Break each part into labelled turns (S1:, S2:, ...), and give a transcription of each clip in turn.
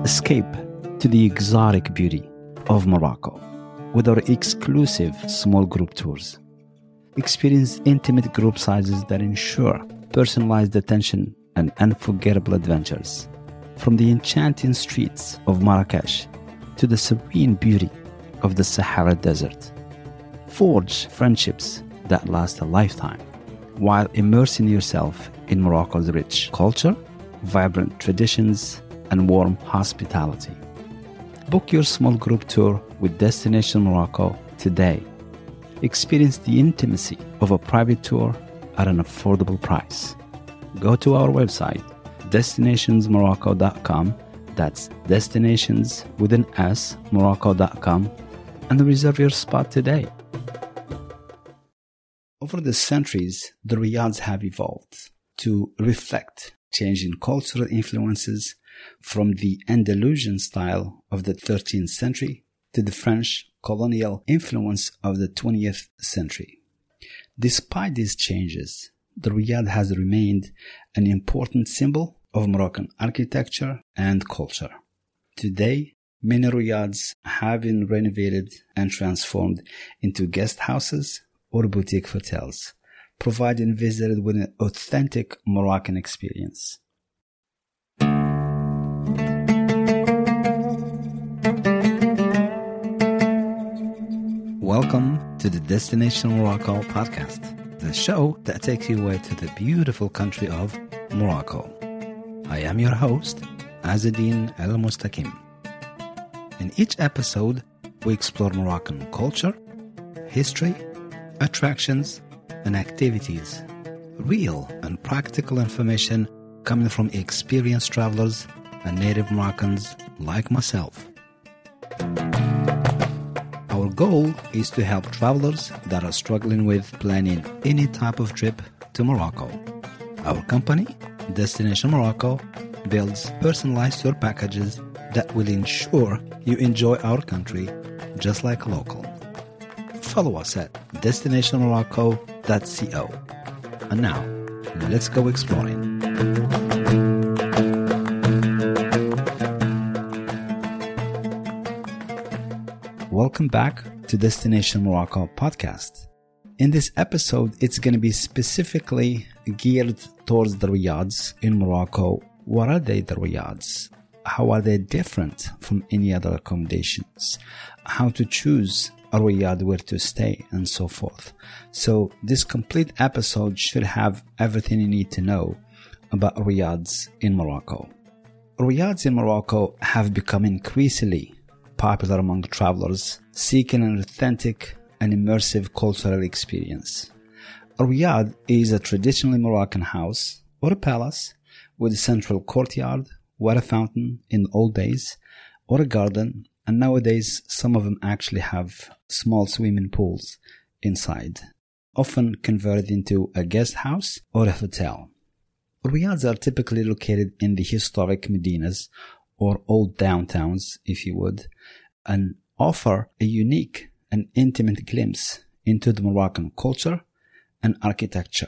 S1: Escape to the exotic beauty of Morocco with our exclusive small group tours. Experience intimate group sizes that ensure personalized attention and unforgettable adventures. From the enchanting streets of Marrakesh to the serene beauty of the Sahara Desert. Forge friendships that last a lifetime while immersing yourself in Morocco's rich culture, vibrant traditions, and warm hospitality. Book your small group tour with Destination Morocco today. Experience the intimacy of a private tour at an affordable price. Go to our website, destinationsmorocco.com, that's destinations with an S, morocco.com, and reserve your spot today. Over the centuries, the riads have evolved to reflect changing cultural influences from the Andalusian style of the 13th century to the French colonial influence of the 20th century. Despite these changes, the riad has remained an important symbol of Moroccan architecture and culture. Today, many riads have been renovated and transformed into guest houses or boutique hotels, providing visitors with an authentic Moroccan experience. Welcome to the Destination Morocco podcast, the show that takes you away to the beautiful country of Morocco. I am your host, Azzedine El Mustaqim. In each episode, we explore Moroccan culture, history, attractions, and activities. Real and practical information coming from experienced travelers and native Moroccans like myself. Our goal is to help travelers that are struggling with planning any type of trip to Morocco. Our company, Destination Morocco, builds personalized tour packages that will ensure you enjoy our country just like a local. Follow us at destinationmorocco.co. And now, let's go exploring. Welcome back to Destination Morocco podcast. In this episode, it's going to be specifically geared towards the riads in Morocco. What are they, the riads? How are they different from any other accommodations? How to choose a riad, where to stay, and so forth. So this complete episode should have everything you need to know about riads in Morocco. Riads in Morocco have become increasingly popular among travelers seeking an authentic and immersive cultural experience. A riad is a traditionally Moroccan house or a palace with a central courtyard, water fountain in the old days, or a garden, and nowadays some of them actually have small swimming pools inside, often converted into a guest house or a hotel. Riads are typically located in the historic medinas or old downtowns, if you would, and offer a unique and intimate glimpse into the Moroccan culture and architecture.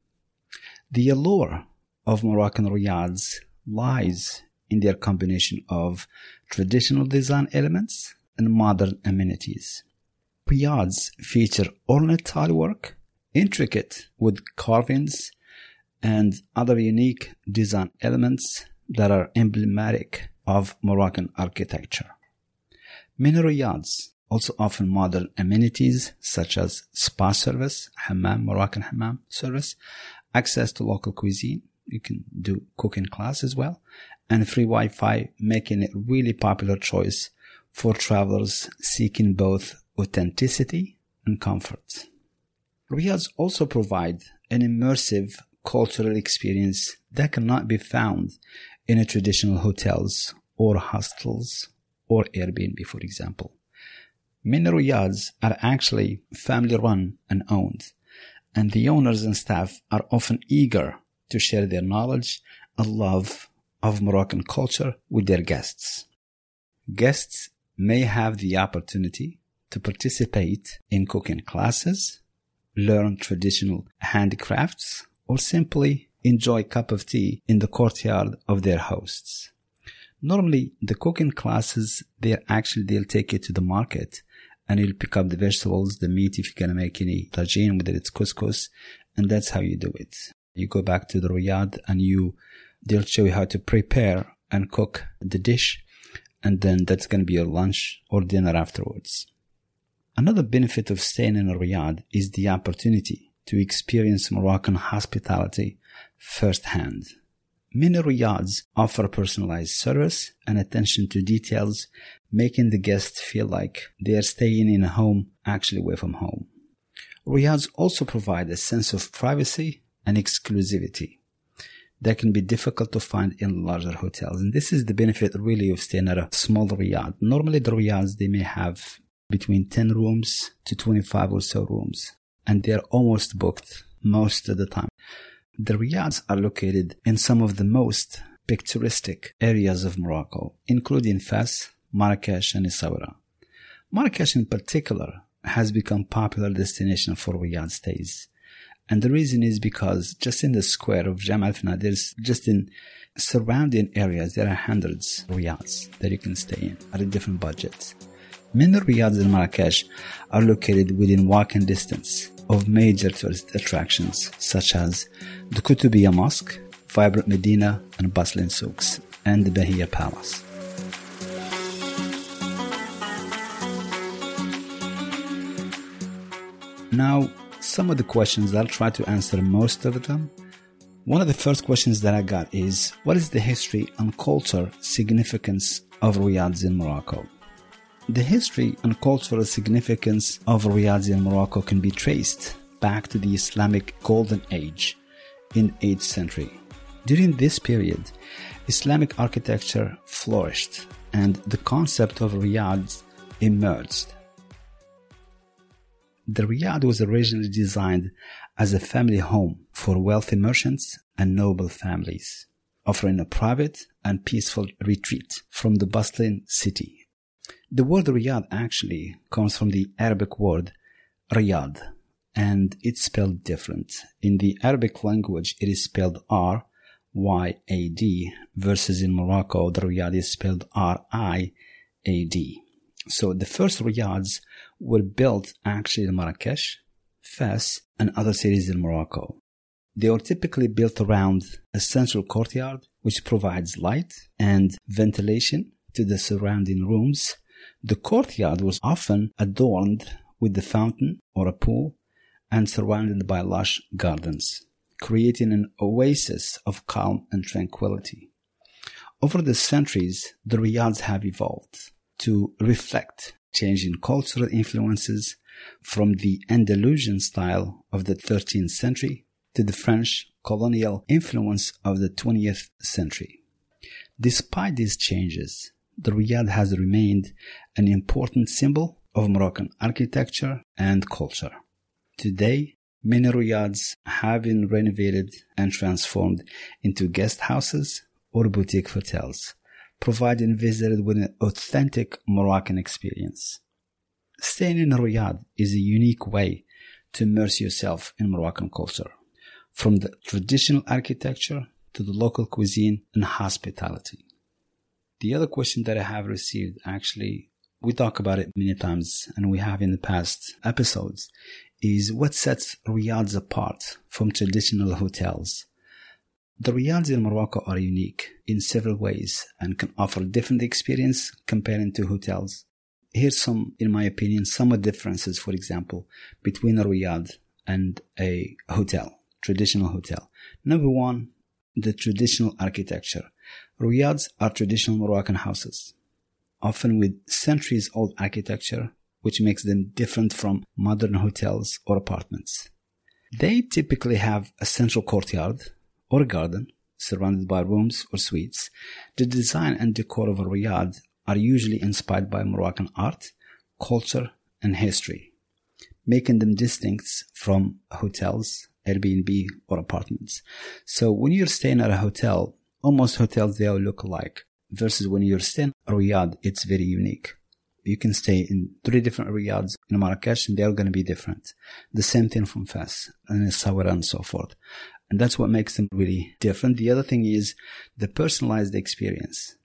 S1: The allure of Moroccan riads lies in their combination of traditional design elements and modern amenities. Riads feature ornate tilework, intricate wood carvings, and other unique design elements that are emblematic of Moroccan architecture. Many riads also offer modern amenities such as spa service, hammam, Moroccan hammam service, access to local cuisine, you can do cooking class as well, and free Wi-Fi, making it a really popular choice for travelers seeking both authenticity and comfort. Riads also provide an immersive cultural experience that cannot be found in a traditional hotels or hostels or Airbnb, for example. Many riads are actually family-run and owned, and the owners and staff are often eager to share their knowledge and love of Moroccan culture with their guests. Guests may have the opportunity to participate in cooking classes, learn traditional handicrafts, or simply enjoy a cup of tea in the courtyard of their hosts. Normally, the cooking classes, they'll take you to the market and you'll pick up the vegetables, the meat, if you're going to make any tagine, whether it's couscous, and that's how you do it. You go back to the Riyadh and they'll show you how to prepare and cook the dish, and then that's going to be your lunch or dinner afterwards. Another benefit of staying in Riyadh is the opportunity to experience Moroccan hospitality firsthand. Many Riyadhs offer personalized service and attention to details, making the guests feel like they are staying in a home actually away from home. Riyadhs also provide a sense of privacy and exclusivity that can be difficult to find in larger hotels. And this is the benefit really of staying at a small Riyadh. Normally the Riyadhs, they may have between 10 rooms to 25 or so rooms, and they're almost booked most of the time. The Riyadhs are located in some of the most picturesque areas of Morocco, including Fes, Marrakesh, and Essaouira. Marrakesh in particular has become a popular destination for Riyadh stays. And the reason is because just in the square of Jam Al Fna, there's just in surrounding areas, there are hundreds of Riyadhs that you can stay in at a different budget. Many Riyadhs in Marrakesh are located within walking distance of major tourist attractions such as the Koutoubia Mosque, vibrant Medina and bustling souks, and the Bahia Palace. Now, some of the questions, I'll try to answer most of them. One of the first questions that I got is, what is the history and cultural significance of Riyadhs in Morocco? The history and cultural significance of Riyadh in Morocco can be traced back to the Islamic Golden Age in the 8th century. During this period, Islamic architecture flourished and the concept of Riyadh emerged. The Riyadh was originally designed as a family home for wealthy merchants and noble families, offering a private and peaceful retreat from the bustling city. The word Riyadh actually comes from the Arabic word Riyadh, and it's spelled different. In the Arabic language, it is spelled R-Y-A-D, versus in Morocco, the Riyadh is spelled R-I-A-D. So the first Riyadhs were built actually in Marrakesh, Fes, and other cities in Morocco. They were typically built around a central courtyard, which provides light and ventilation to the surrounding rooms. The courtyard was often adorned with a fountain or a pool and surrounded by lush gardens, creating an oasis of calm and tranquility. Over the centuries, the Riyadhs have evolved to reflect changing cultural influences from the Andalusian style of the 13th century to the French colonial influence of the 20th century. Despite these changes, the Riyadh has remained an important symbol of Moroccan architecture and culture. Today, many Riyadhs have been renovated and transformed into guest houses or boutique hotels, providing visitors with an authentic Moroccan experience. Staying in Riyadh is a unique way to immerse yourself in Moroccan culture, from the traditional architecture to the local cuisine and hospitality. The other question that I have received, actually, we talk about it many times and we have in the past episodes, is what sets Riyadhs apart from traditional hotels. The Riyadhs in Morocco are unique in several ways and can offer different experience comparing to hotels. Here's some, in my opinion, some of the differences, for example, between a Riyadh and a hotel, traditional hotel. Number one, the traditional architecture. Riyadhs are traditional Moroccan houses, often with centuries-old architecture, which makes them different from modern hotels or apartments. They typically have a central courtyard or a garden surrounded by rooms or suites. The design and decor of a Riyadh are usually inspired by Moroccan art, culture, and history, making them distinct from hotels, Airbnb, or apartments. So when you're staying at a hotel, almost hotels, they all look alike. Versus when you're staying at Riyadh, it's very unique. You can stay in 3 different Riyadhs in Marrakesh and they're going to be different. The same thing from Fes and Essaouira and so forth. And that's what makes them really different. The other thing is the personalized experience.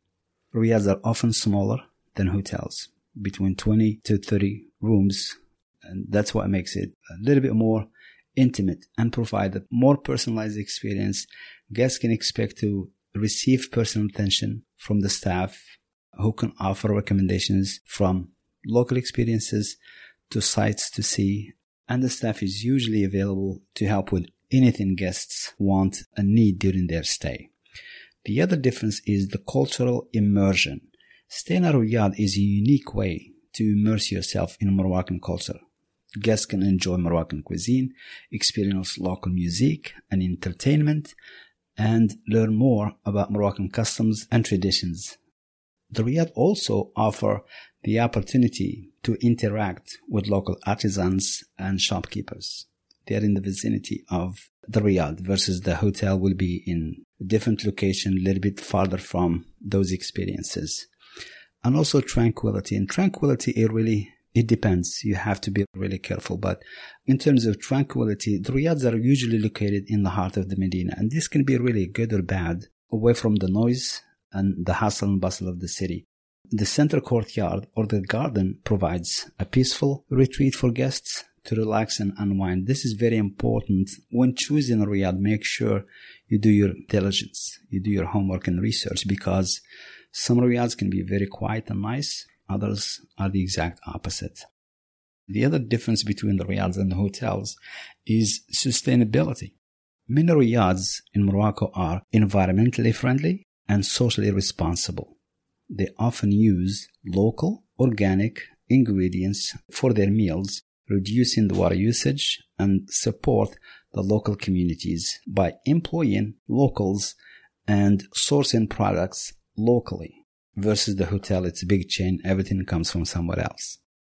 S1: Riyads are often smaller than hotels, between 20 to 30 rooms, and that's what makes it a little bit more intimate and provide a more personalized experience. Guests can expect to receive personal attention from the staff who can offer recommendations from local experiences to sites to see, and the staff is usually available to help with anything guests want and need during their stay. The other difference is the cultural immersion. Staying at a Riyadh is a unique way to immerse yourself in Moroccan culture. Guests can enjoy Moroccan cuisine, experience local music and entertainment, and learn more about Moroccan customs and traditions. The Riyadh also offer the opportunity to interact with local artisans and shopkeepers. They are in the vicinity of the Riyadh versus the hotel will be in a different location, a little bit farther from those experiences. And also tranquility. And tranquility, it depends. You have to be really careful. But in terms of tranquility, the Riyadhs are usually located in the heart of the Medina. And this can be really good or bad, away from the noise and the hustle and bustle of the city. The center courtyard or the garden provides a peaceful retreat for guests to relax and unwind. This is very important. When choosing a Riyadh, make sure you do your diligence, you do your homework and research, because some Riyadhs can be very quiet and nice. Others are the exact opposite. The other difference between the Riyadhs and the hotels is sustainability. Many Riyadhs in Morocco are environmentally friendly and socially responsible. They often use local, organic ingredients for their meals, reducing the water usage, and support the local communities by employing locals and sourcing products locally. Versus the hotel, it's a big chain, everything comes from somewhere else.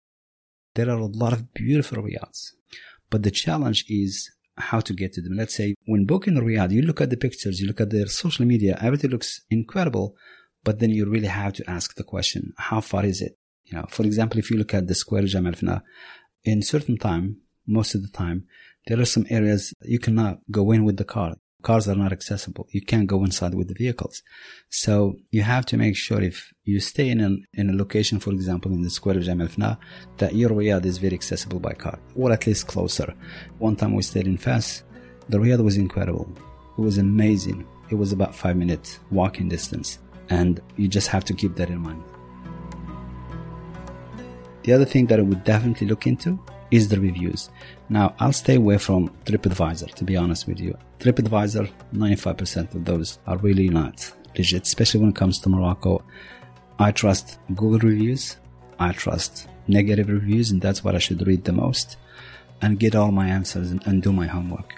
S1: There are a lot of beautiful Riyadhs, but the challenge is how to get to them. Let's say when booking a Riyadh, you look at the pictures, you look at their social media, everything looks incredible, but then you really have to ask the question, how far is it? For example, if you look at the Square Jemaa el Fna, in certain time, most of the time, there are some areas you cannot go in with the car. Cars are not accessible. You can't go inside with the vehicles. So you have to make sure if you stay in a location, for example, in the Square of Jemaa el Fna, that your Riyadh is very accessible by car, or at least closer. One time we stayed in Fas. The Riyadh was incredible. It was amazing. It was about 5-minute walking distance. And you just have to keep that in mind. The other thing that I would definitely look into is the reviews. Now, I'll stay away from TripAdvisor, to be honest with you. TripAdvisor, 95% of those are really not legit, especially when it comes to Morocco. I trust Google reviews. I trust negative reviews, and that's what I should read the most and get all my answers and do my homework.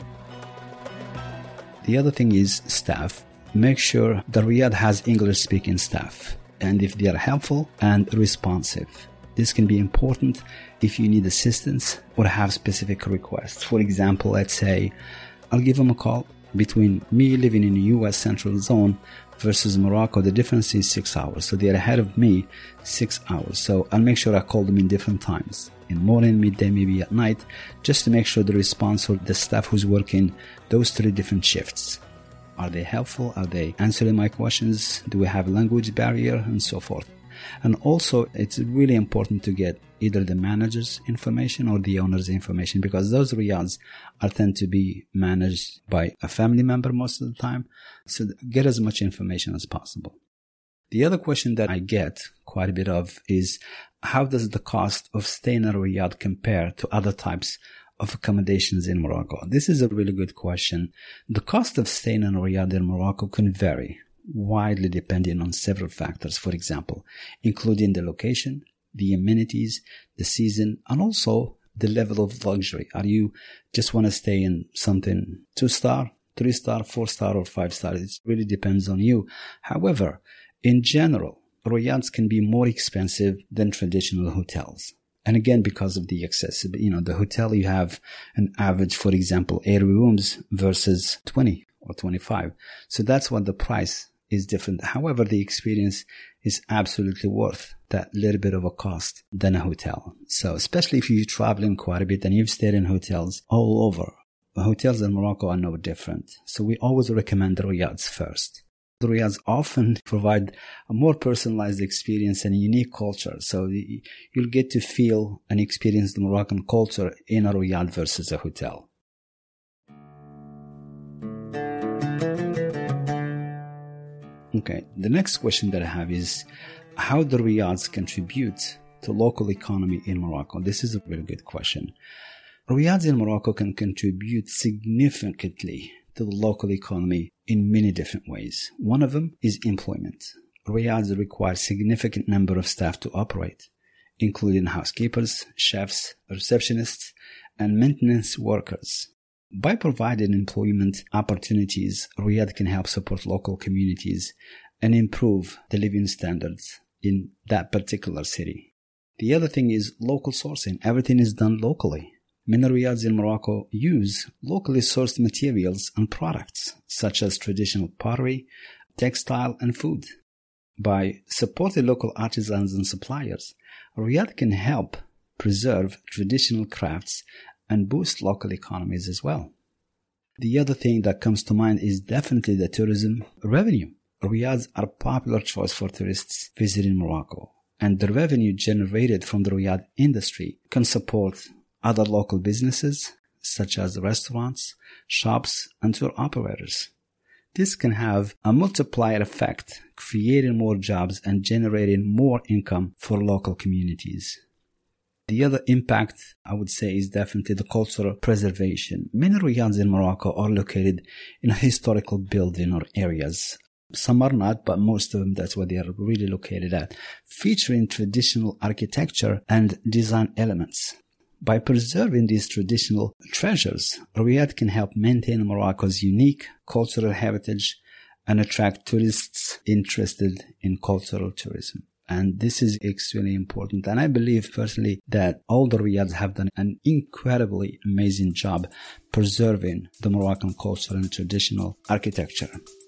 S1: The other thing is staff. Make sure the Riyadh has English-speaking staff, and if they are helpful and responsive. This can be important if you need assistance or have specific requests. For example, let's say I'll give them a call. Between me living in the US Central Zone versus Morocco, the difference is 6 hours. So they're ahead of me 6 hours. So I'll make sure I call them in different times. In morning, midday, maybe at night, just to make sure the response or the staff who's working those 3 different shifts. Are they helpful? Are they answering my questions? Do we have a language barrier? And so forth. And also, it's really important to get either the manager's information or the owner's information, because those Riyadhs tend to be managed by a family member most of the time. So get as much information as possible. The other question that I get quite a bit of is, how does the cost of staying in a Riyadh compare to other types of accommodations in Morocco? This is a really good question. The cost of staying in a Riyadh in Morocco can vary widely depending on several factors, for example, including the location, the amenities, the season, and also the level of luxury. Are you just want to stay in something 2-star, 3-star, 4-star, or 5-star? It really depends on you. However, in general, Riyadhs can be more expensive than traditional hotels. And again, because of the accessibility, the hotel, you have an average, for example, 80 rooms versus 20 or 25. So that's what the price is different. However, the experience is absolutely worth that little bit of a cost than a hotel. So especially if you're traveling quite a bit and you've stayed in hotels all over, the hotels in Morocco are no different. So we always recommend the Riyadhs first. The Riyadhs often provide a more personalized experience and a unique culture. So you'll get to feel and experience the Moroccan culture in a Riyadh versus a hotel. Okay, the next question that I have is how the Riyadhs contribute to local economy in Morocco. This is a very good question. Riyadhs in Morocco can contribute significantly to the local economy in many different ways. One of them is employment. Riyadhs require a significant number of staff to operate, including housekeepers, chefs, receptionists, and maintenance workers. By providing employment opportunities, Riyadh can help support local communities and improve the living standards in that particular city. The other thing is local sourcing. Everything is done locally. Many Riyadhs in Morocco use locally sourced materials and products, such as traditional pottery, textile, and food. By supporting local artisans and suppliers, Riyadh can help preserve traditional crafts and boost local economies as well. The other thing that comes to mind is definitely the tourism revenue. Riyadhs are a popular choice for tourists visiting Morocco, and the revenue generated from the Riyadh industry can support other local businesses such as restaurants, shops, and tour operators. This can have a multiplier effect, creating more jobs and generating more income for local communities. The other impact, I would say, is definitely the cultural preservation. Many Riyadhs in Morocco are located in a historical building or areas. Some are not, but most of them, that's where they are really located at, featuring traditional architecture and design elements. By preserving these traditional treasures, Riyadh can help maintain Morocco's unique cultural heritage and attract tourists interested in cultural tourism. And this is extremely important. And I believe personally that all the Riyadhs have done an incredibly amazing job preserving the Moroccan culture and traditional architecture.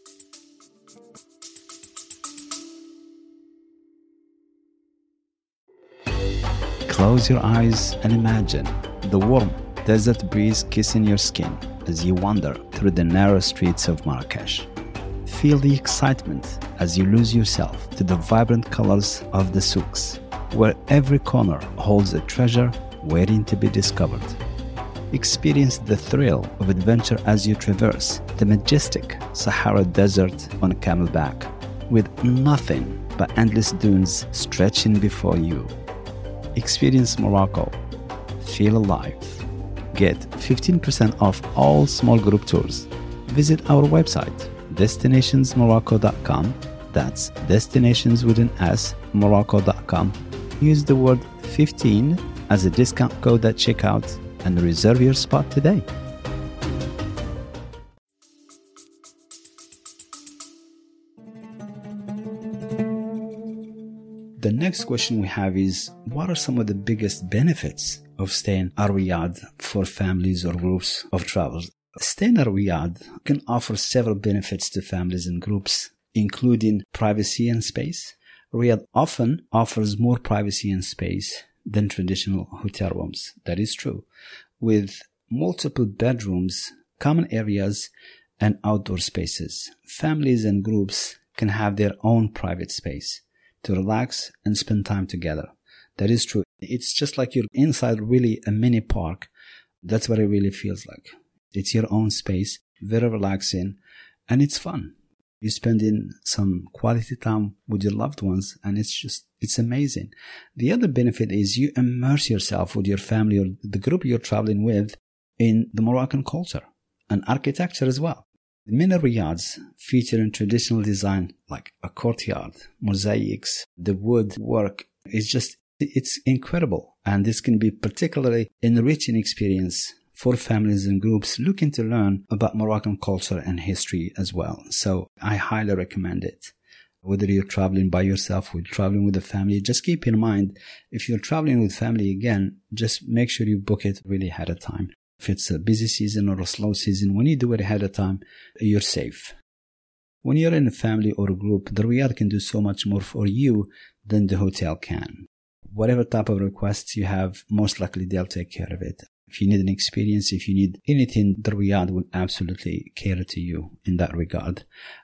S1: Close your eyes and imagine the warm desert breeze kissing your skin as you wander through the narrow streets of Marrakesh. Feel the excitement as you lose yourself to the vibrant colors of the souks, where every corner holds a treasure waiting to be discovered. Experience the thrill of adventure as you traverse the majestic Sahara Desert on camelback, with nothing but endless dunes stretching before you. Experience Morocco. Feel alive. Get 15% off all small group tours. Visit our website, destinationsmorocco.com. That's destinations with an S, morocco.com. Use the word 15 as a discount code at checkout and reserve your spot today. The next question we have is, what are some of the biggest benefits of staying at Riyadh for families or groups of travelers? Staying at Riyadh can offer several benefits to families and groups, including privacy and space. Riyadh often offers more privacy and space than traditional hotel rooms. That is true. With multiple bedrooms, common areas, and outdoor spaces, families and groups can have their own private space to relax and spend time together. That is true. It's just like you're inside really a mini park. That's what it really feels like. It's your own space, very relaxing, and it's fun. You're spending some quality time with your loved ones, and it's amazing. The other benefit is you immerse yourself with your family or the group you're traveling with in the Moroccan culture and architecture as well. Many Riyadhs featuring traditional design like a courtyard, mosaics, the wood work it's incredible. And this can be particularly enriching experience for families and groups looking to learn about Moroccan culture and history as well. So I highly recommend it. Whether you're traveling by yourself or traveling with a family, just keep in mind, if you're traveling with family again, just make sure you book it really ahead of time. If it's a busy season or a slow season, when you do it ahead of time, you're safe. When you're in a family or a group, the Riyadh can do so much more for you than the hotel can. Whatever type of requests you have, most likely they'll take care of it. If you need an experience, if you need anything, the Riyadh will absolutely cater to you in that regard.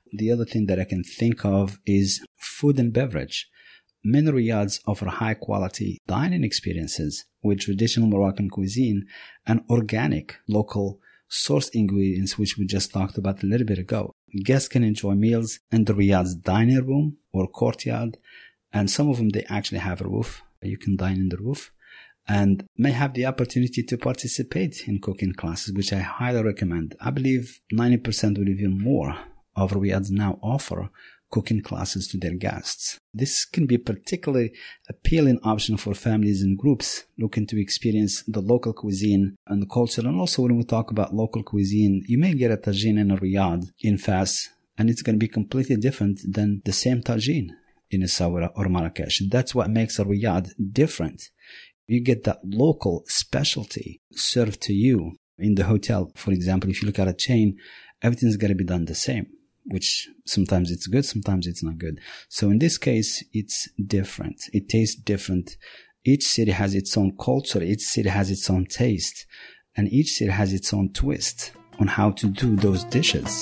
S1: The other thing that I can think of is food and beverage. Many riyads offer high-quality dining experiences with traditional Moroccan cuisine and organic, local sourced ingredients, which we just talked about a little bit ago. Guests can enjoy meals in the riad's dining room or courtyard, and some of them, they actually have a roof. You can dine in the roof, and may have the opportunity to participate in cooking classes, which I highly recommend. I believe 90% or even more of riyads now offer cooking classes to their guests. This can be a particularly appealing option for families and groups looking to experience the local cuisine and the culture. And also, when we talk about local cuisine, you may get a tagine in a Riyadh in Fas, and it's going to be completely different than the same tagine in Essaouira or Marrakesh. That's what makes a Riyadh different. You get that local specialty served to you in the hotel. For example, if you look at a chain, everything's going to be done the same, which sometimes it's good, sometimes it's not good. So in this case, it's different. It tastes different. Each city has its own culture. Each city has its own taste. And each city has its own twist on how to do those dishes.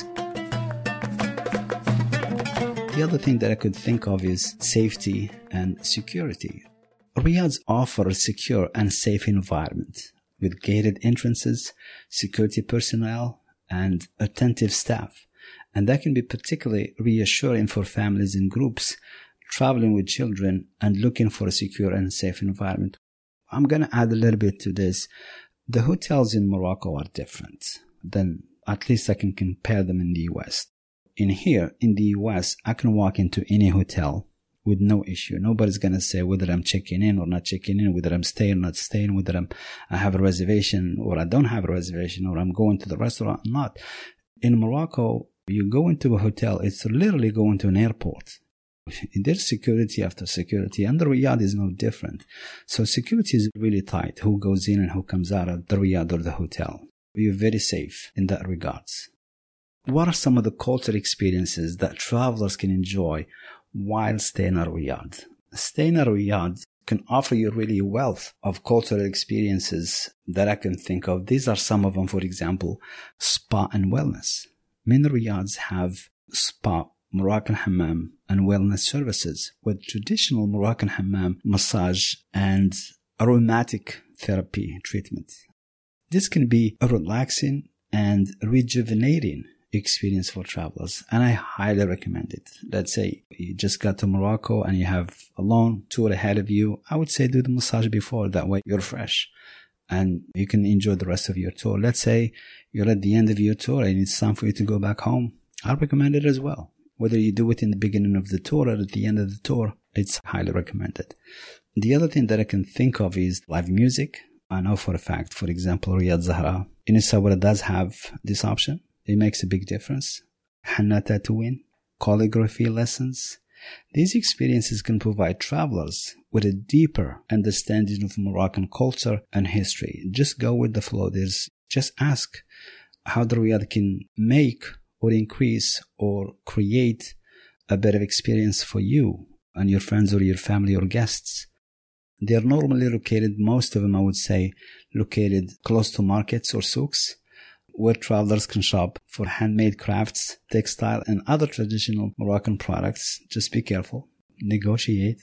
S1: The other thing that I could think of is safety and security. Riyadhs offer a secure and safe environment with gated entrances, security personnel, and attentive staff. And that can be particularly reassuring for families and groups traveling with children and looking for a secure and safe environment. I'm going to add a little bit to this. The hotels in Morocco are different than, at least I can compare them in the US. In the US, I can walk into any hotel with no issue. Nobody's going to say whether I'm checking in or not checking in, whether I'm staying or not staying, whether I have a reservation or I don't have a reservation, or I'm going to the restaurant or not. In Morocco, you go into a hotel, it's literally going to an airport. There's security after security, and the Riyadh is no different. So security is really tight, who goes in and who comes out of the Riyadh or the hotel. You're very safe in that regards. What are some of the cultural experiences that travelers can enjoy while staying at Riyadh? Staying at Riyadh can offer you really a wealth of cultural experiences that I can think of. These are some of them. For example, spa and wellness. Many Riyadhs have spa, Moroccan hammam, and wellness services with traditional Moroccan hammam, massage, and aromatic therapy treatment. This can be a relaxing and rejuvenating experience for travelers, and I highly recommend it. Let's say you just got to Morocco and you have a long tour ahead of you. I would say do the massage before, that way you're fresh and you can enjoy the rest of your tour. Let's say you're at the end of your tour and it's time for you to go back home. I recommend it as well. Whether you do it in the beginning of the tour or at the end of the tour, it's highly recommended. The other thing that I can think of is live music. I know for a fact, for example, Riyadh Zahra in Essaouira does have this option. It makes a big difference. Henna tattooing, calligraphy lessons. These experiences can provide travelers with a deeper understanding of Moroccan culture and history. Just go with the flow. Just ask how the Riyadh can make or increase or create a better experience for you and your friends or your family or guests. They are normally located, most of them I would say, located close to markets or souks, where travelers can shop for handmade crafts, textile, and other traditional Moroccan products. Just be careful. Negotiate.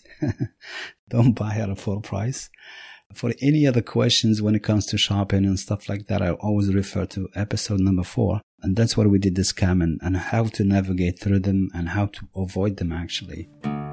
S1: Don't buy at a full price. For any other questions when it comes to shopping and stuff like that, I always refer to episode number 4. And that's where we did this scam and how to navigate through them and how to avoid them actually.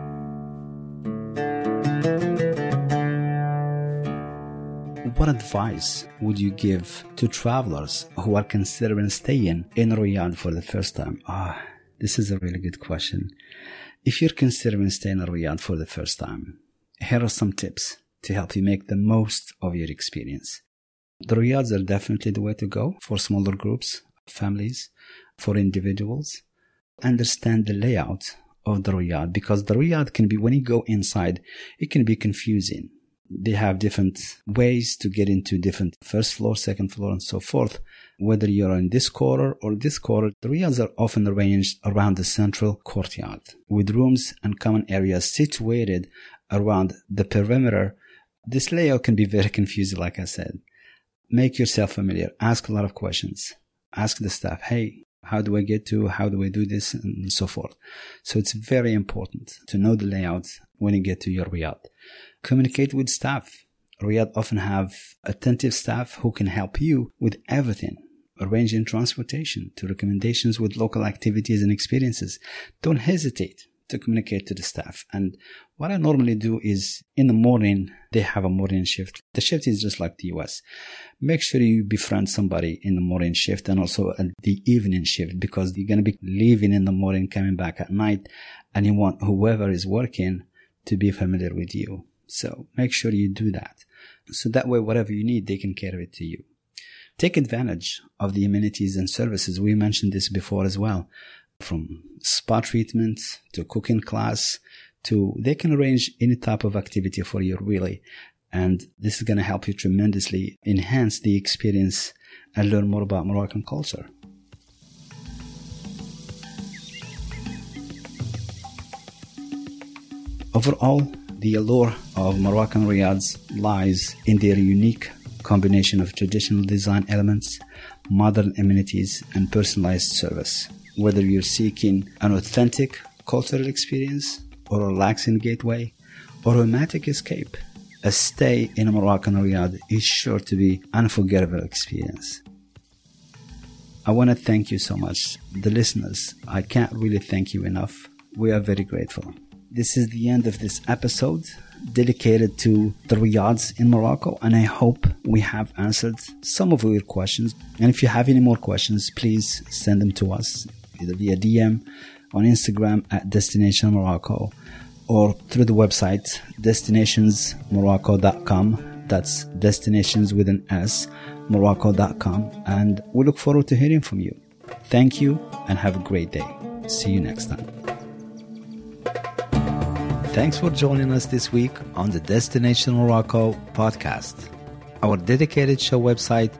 S1: What advice would you give to travelers who are considering staying in Riyadh for the first time? This is a really good question. If you're considering staying in Riyadh for the first time, here are some tips to help you make the most of your experience. The Riyadhs are definitely the way to go for smaller groups, families, for individuals. Understand the layout of the Riyadh, because the Riyadh can be, when you go inside, it can be confusing. They have different ways to get into different first floor, second floor, and so forth. Whether you're in this quarter or this quarter, the Riyadhs are often arranged around the central courtyard with rooms and common areas situated around the perimeter. This layout can be very confusing, like I said. Make yourself familiar. Ask a lot of questions. Ask the staff, hey, How do I get to? How do I do this? And so forth. So it's very important to know the layout when you get to your riad. Communicate with staff. Riad often have attentive staff who can help you with everything, arranging transportation to recommendations with local activities and experiences. Don't hesitate to communicate to the staff. And what I normally do is in the morning, they have a morning shift. The shift is just like the US. Make sure you befriend somebody in the morning shift and also at the evening shift, because you're going to be leaving in the morning, coming back at night, and you want whoever is working to be familiar with you. So make sure you do that. So that way, whatever you need, they can cater it to you. Take advantage of the amenities and services. We mentioned this before as well. From spa treatment to cooking class to they can arrange any type of activity for you really. And this is going to help you tremendously enhance the experience and learn more about Moroccan culture. Overall, the allure of Moroccan riads lies in their unique combination of traditional design elements, modern amenities, and personalized service. Whether you're seeking an authentic cultural experience or a relaxing gateway or a romantic escape, a stay in a Moroccan riad is sure to be an unforgettable experience. I want to thank you so much, the listeners. I can't really thank you enough. We are very grateful. This is the end of this episode dedicated to the riads in Morocco, and I hope we have answered some of your questions. And if you have any more questions, please send them to us either via DM on Instagram at Destination Morocco or through the website destinationsmorocco.com. That's destinations with an S, morocco.com. And we look forward to hearing from you. Thank you and have a great day. See you next time. Thanks for joining us this week on the Destination Morocco podcast. Our dedicated show website,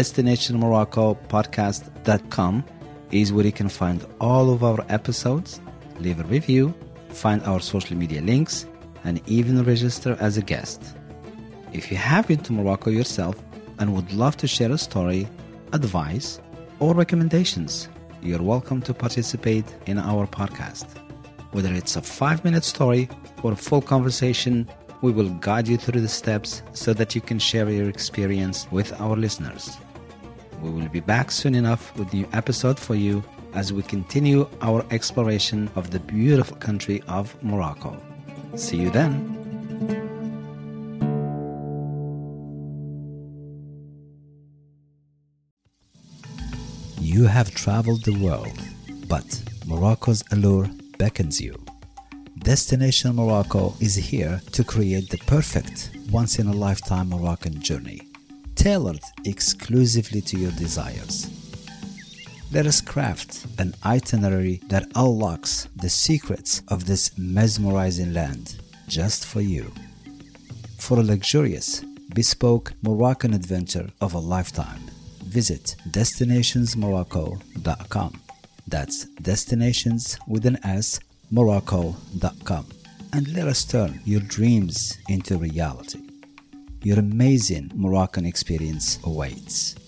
S1: destinationmoroccopodcast.com, is where you can find all of our episodes, leave a review, find our social media links, and even register as a guest. If you have been to Morocco yourself and would love to share a story, advice, or recommendations, you're welcome to participate in our podcast. Whether it's a 5-minute story or a full conversation, we will guide you through the steps so that you can share your experience with our listeners. We will be back soon enough with a new episode for you as we continue our exploration of the beautiful country of Morocco. See you then. You have traveled the world, but Morocco's allure beckons you. Destination Morocco is here to create the perfect once-in-a-lifetime Moroccan journey, tailored exclusively to your desires. Let us craft an itinerary that unlocks the secrets of this mesmerizing land just for you. For a luxurious, bespoke Moroccan adventure of a lifetime, visit destinationsmorocco.com. That's destinations with an S, morocco.com. And let us turn your dreams into reality. Your amazing Moroccan experience awaits.